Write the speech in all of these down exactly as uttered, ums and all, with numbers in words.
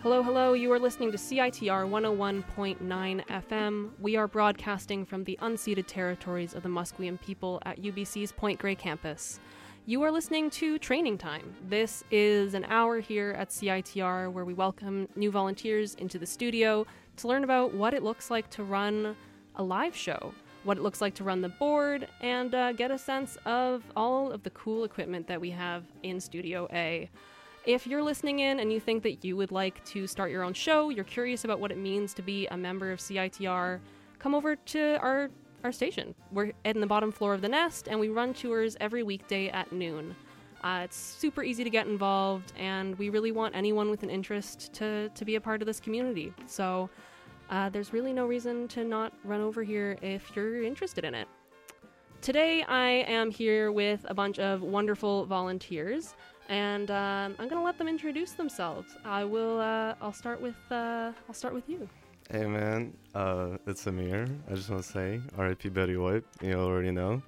Hello, hello, you are listening to C I T R one oh one point nine F M. We are broadcasting from the unceded territories of the Musqueam people at U B C's Point Grey campus. You are listening to Training Time. This is an hour here at C I T R where we welcome new volunteers into the studio to learn about what it looks like to run a live show, what it looks like to run the board, and uh, get a sense of all of the cool equipment that we have in Studio A. If you're listening in and you think that you would like to start your own show, you're curious about what it means to be a member of C I T R, come over to our, our station. We're in the bottom floor of the Nest, and we run tours every weekday at noon. Uh, it's super easy to get involved, and we really want anyone with an interest to, to be a part of this community. So uh, there's really no reason to not run over here if you're interested in it. Today I am here with a bunch of wonderful volunteers. And um, I'm gonna let them introduce themselves. I will. Uh, I'll start with. Uh, I'll start with you. Hey man, uh, it's Amir. I just want to say R I P Betty White. You already know.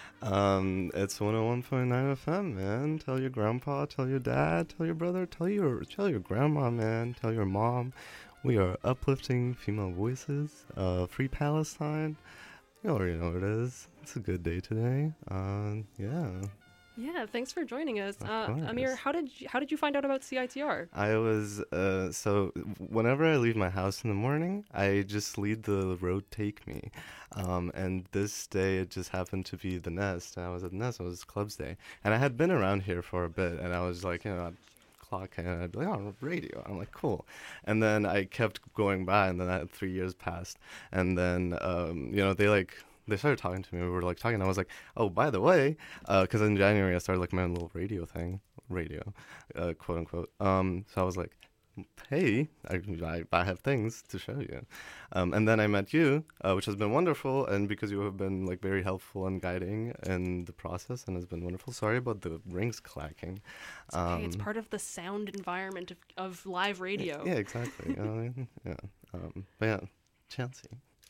Um, it's one oh one point nine F M, man. Tell your grandpa, tell your dad, tell your brother, tell your tell your grandma, man. Tell your mom. We are uplifting female voices. Uh, free Palestine. You already know what it is. It's a good day today. Uh, yeah. Yeah, thanks for joining us. Of Uh, course. Amir, how did you, how did you find out about C I T R? I was, uh, so whenever I leave my house in the morning, I just lead the road take me. Um, and this day it just happened to be the Nest. And I was at the Nest, it was Clubs Day. And I had been around here for a bit, and I was like, you know, I'd clock and I'd be like, oh, radio. I'm like, cool. And then I kept going by, and then I had three years passed. And then, um, you know, they like... They started talking to me. We were like talking. And I was like, "Oh, by the way," because uh, in January I started like my own little radio thing, radio, uh, quote unquote. Um, so I was like, "Hey, I, I I have things to show you," um, and then I met you, uh, which has been wonderful. And because you have been like very helpful and guiding in the process, and has been wonderful. Sorry about the rings clacking. It's okay. Um, it's part of the sound environment of, of live radio. Yeah, exactly. uh, yeah. Um, but yeah, Chancey.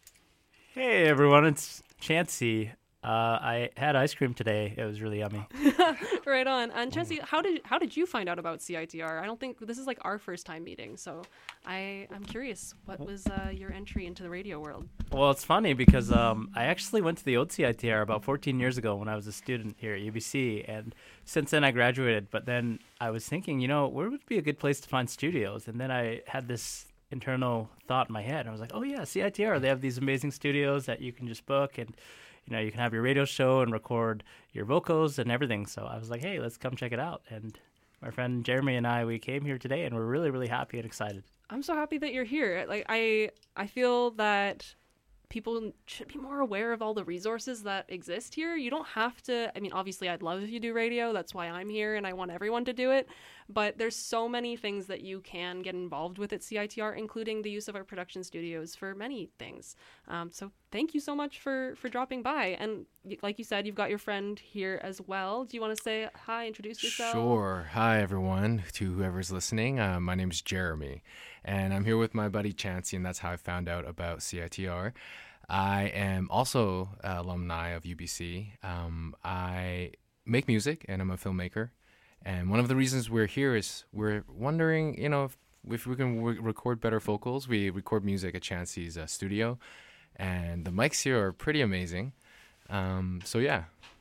Hey everyone, it's Chancey. Uh, I had ice cream today. It was really yummy. Right on. And Chancey, how did how did you find out about C I T R? I don't think this is like our first time meeting, so I I'm curious. What was uh, your entry into the radio world? Well, it's funny because um, I actually went to the old C I T R about fourteen years ago when I was a student here at U B C, and since then I graduated. But then I was thinking, you know, where would be a good place to find studios? And then I had this internal thought in my head. I was like, oh yeah, C I T R, they have these amazing studios that you can just book, and you know, you can have your radio show and record your vocals and everything. So I was like, hey, let's come check it out. And my friend Jeremy and I, we came here today, and we're really, really happy and excited. I'm so happy that you're here. Like I I feel that people should be more aware of all the resources that exist here. You don't have to, I mean, obviously I'd love if you do radio. That's why I'm here, and I want everyone to do it. But there's so many things that you can get involved with at C I T R, including the use of our production studios for many things. Um, so thank you so much for, for dropping by. And like you said, you've got your friend here as well. Do you want to say hi, introduce yourself? Sure. Hi, everyone, to whoever's listening. Uh, my name's Jeremy, and I'm here with my buddy Chancey, and that's how I found out about C I T R. I am also uh, alumni of U B C. Um, I make music, and I'm a filmmaker. And one of the reasons we're here is we're wondering, you know, if, if we can w- record better vocals. We record music at Chancey's uh, studio, and the mics here are pretty amazing. Um, so, yeah.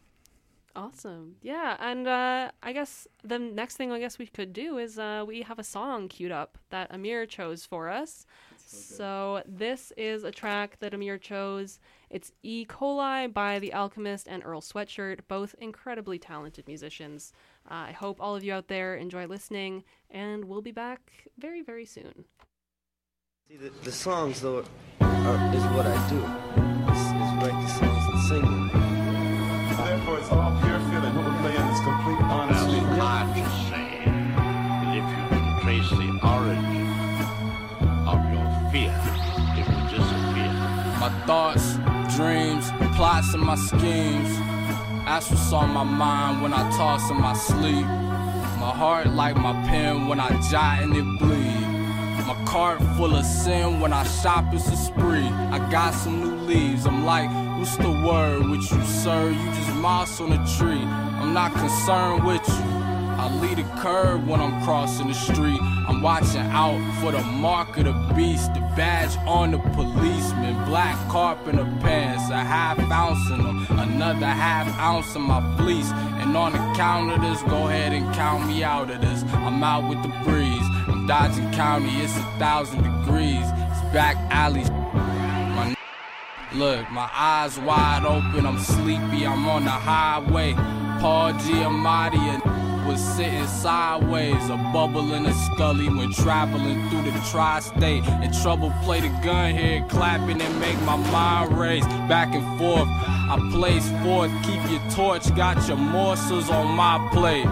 Awesome. Yeah, and uh, I guess the next thing I guess we could do is uh, we have a song queued up that Amir chose for us. So, so this is a track that Amir chose. It's E. coli by The Alchemist and Earl Sweatshirt, both incredibly talented musicians. Uh, I hope all of you out there enjoy listening, and we'll be back very, very soon. See, the, the songs, though, are, is what I do. Is, is write the songs and sing them. Therefore, it's all pure feeling. What we're playing is complete honesty. That's hard to say. But if you can trace the origin of your fear, it will disappear. My thoughts, dreams, plots, and my schemes. That's what's on my mind when I toss in my sleep. My heart like my pen when I jot and it bleed. My cart full of sin when I shop, it's a spree. I got some new leaves, I'm like, what's the word with you, sir? You just moss on a tree, I'm not concerned with you. I lead a curve when I'm crossing the street. I'm I'm watching out for the mark of the beast, the badge on the policeman, black carpenter pants, a half ounce in them, another half ounce in my fleece. And on the count of this, go ahead and count me out of this. I'm out with the breeze, I'm dodging county, it's a thousand degrees. It's back alleys. My n- Look, my eyes wide open, I'm sleepy, I'm on the highway. Paul Giamatti and was sitting sideways, a bubble in a scully when traveling through the tri-state. In trouble, play the gun here, clapping and make my mind race. Back and forth, I place forth, keep your torch, got your morsels on my plate.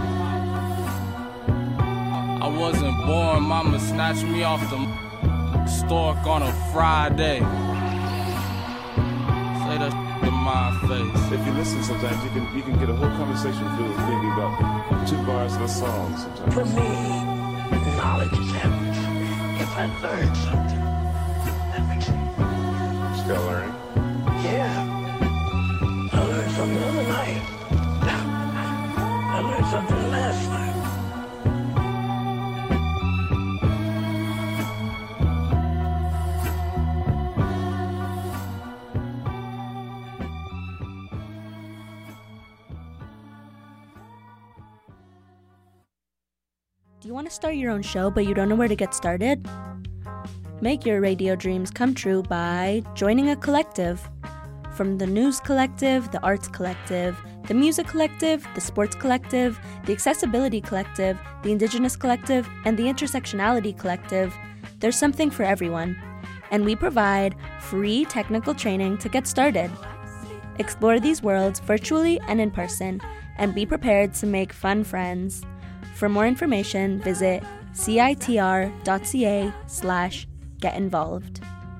I wasn't born, mama snatched me off the stork on a Friday. Say that to my face. If you listen sometimes, you can you can get a whole conversation filled with maybe about two bars of a song sometimes. For me, knowledge is everything. If I learn something, that makes me... Still learning? Yeah. I learned something the other night. I learned something last night. Do you want to start your own show, but you don't know where to get started? Make your radio dreams come true by joining a collective. From the News Collective, the Arts Collective, the Music Collective, the Sports Collective, the Accessibility Collective, the Indigenous Collective, and the Intersectionality Collective, there's something for everyone. And we provide free technical training to get started. Explore these worlds virtually and in person, and be prepared to make fun friends. For more information, visit citr.ca slash get involved.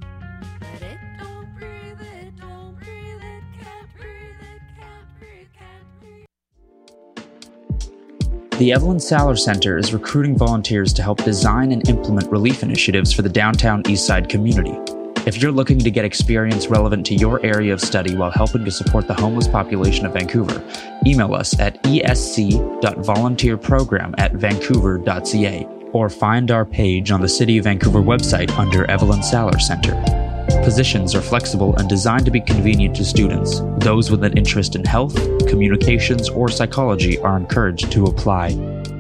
The Evelyn Saller Center is recruiting volunteers to help design and implement relief initiatives for the downtown Eastside community. If you're looking to get experience relevant to your area of study while helping to support the homeless population of Vancouver, email us at esc.volunteerprogram at vancouver.ca or find our page on the City of Vancouver website under Evelyn Saller Center. Positions are flexible and designed to be convenient to students. Those with an interest in health, communications, or psychology are encouraged to apply.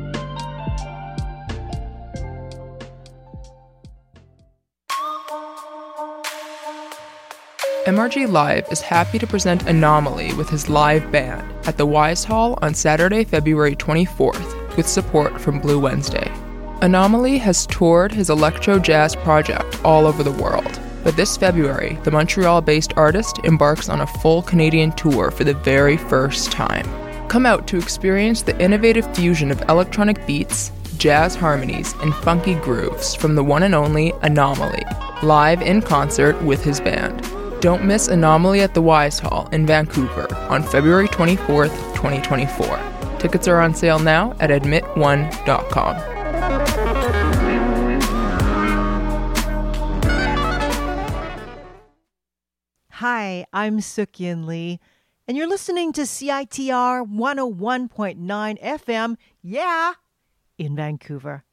M R G Live is happy to present Anomaly with his live band at the Wise Hall on Saturday, February twenty-fourth, with support from Blue Wednesday. Anomaly has toured his electro jazz project all over the world, but this February, the Montreal-based artist embarks on a full Canadian tour for the very first time. Come out to experience the innovative fusion of electronic beats, jazz harmonies, and funky grooves from the one and only Anomaly, live in concert with his band. Don't miss Anomaly at the Wise Hall in Vancouver on February twenty-fourth, twenty twenty-four. Tickets are on sale now at admit one dot com. Hi, I'm Suk-Yin Lee, and you're listening to C I T R one oh one point nine F M, yeah, in Vancouver.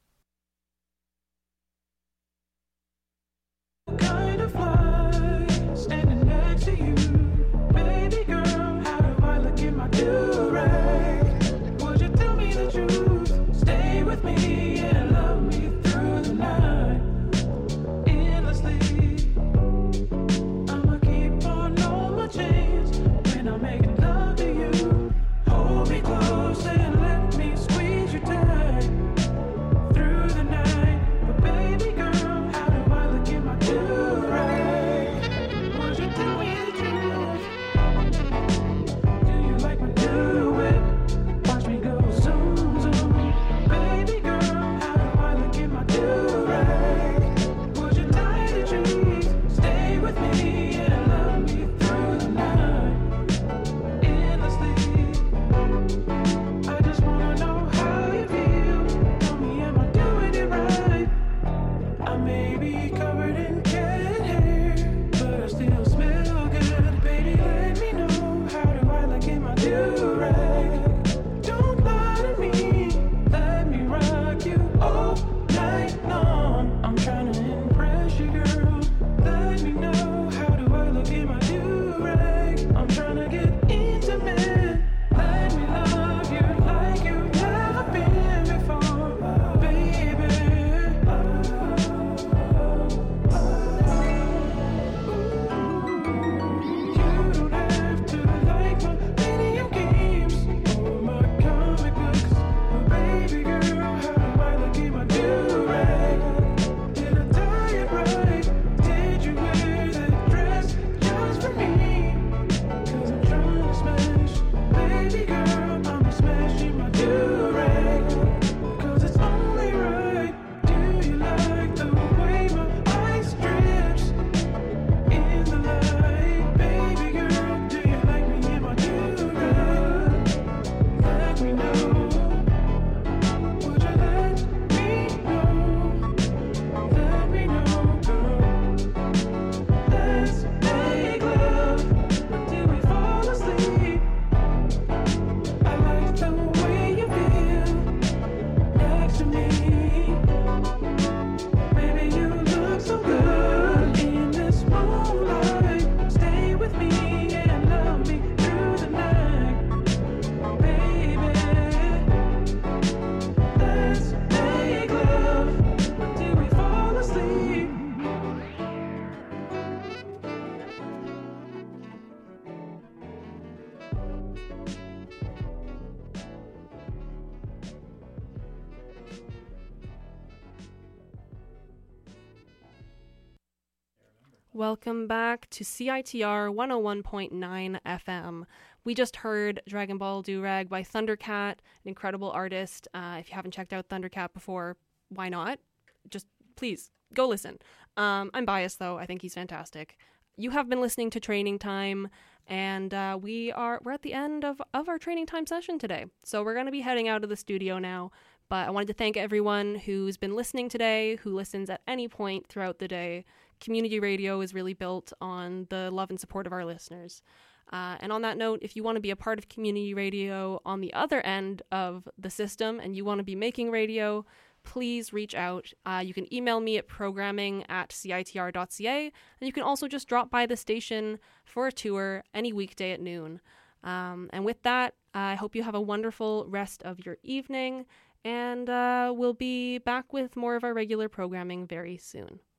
Welcome back to C I T R one oh one point nine F M. We just heard Dragon Ball Durag by Thundercat, an incredible artist. Uh, if you haven't checked out Thundercat before, why not? Just please go listen. Um, I'm biased though. I think he's fantastic. You have been listening to Training Time, and uh, we are we're at the end of, of our Training Time session today. So we're going to be heading out of the studio now. But I wanted to thank everyone who's been listening today, who listens at any point throughout the day. Community radio is really built on the love and support of our listeners. Uh, and on that note, if you want to be a part of community radio on the other end of the system and you want to be making radio, please reach out. Uh, you can email me at programming at C I T R dot C A, and you can also just drop by the station for a tour any weekday at noon. Um, and with that, I hope you have a wonderful rest of your evening, and uh, we'll be back with more of our regular programming very soon.